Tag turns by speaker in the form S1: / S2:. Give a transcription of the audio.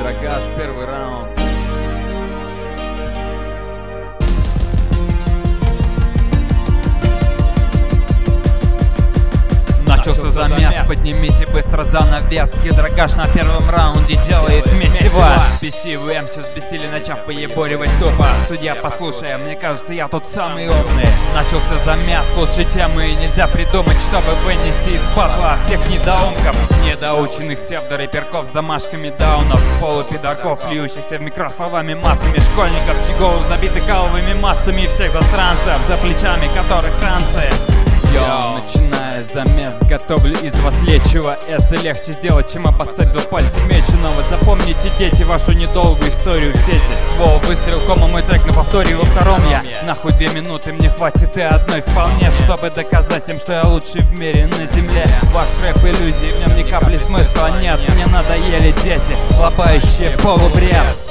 S1: Драгаш, первый раунд.
S2: Начался замес, поднимите быстро занавески. Драгаш на первом раунде делает месиво. Бесивый МС взбесили, начав поеборивать тупо. Судья, послушай, мне кажется, я тут самый умный. Начался замес, лучше темы нельзя придумать, чтобы вынести из батла всех недоумков, недоученных псевдорэперков с замашками даунов, полупедагогов, льющихся в микро словами матами, школьников, чьи головы забиты каловыми массами, всех застранцев, за плечами которых ранцы. Йоу, начиная замес, готовлю из вас лечего. Это легче сделать, чем обоссать два пальца меченого. Запомните, дети, вашу недолгую историю в сети. Воу, выстрел, кома, мой трек на повторе, во втором я. Нахуй 2 минуты, мне хватит и одной вполне, чтобы доказать им, что я лучший в мире на земле. Ваш рэп иллюзии, в нем ни капли смысла нет. Мне надоели дети, лобающие полубред.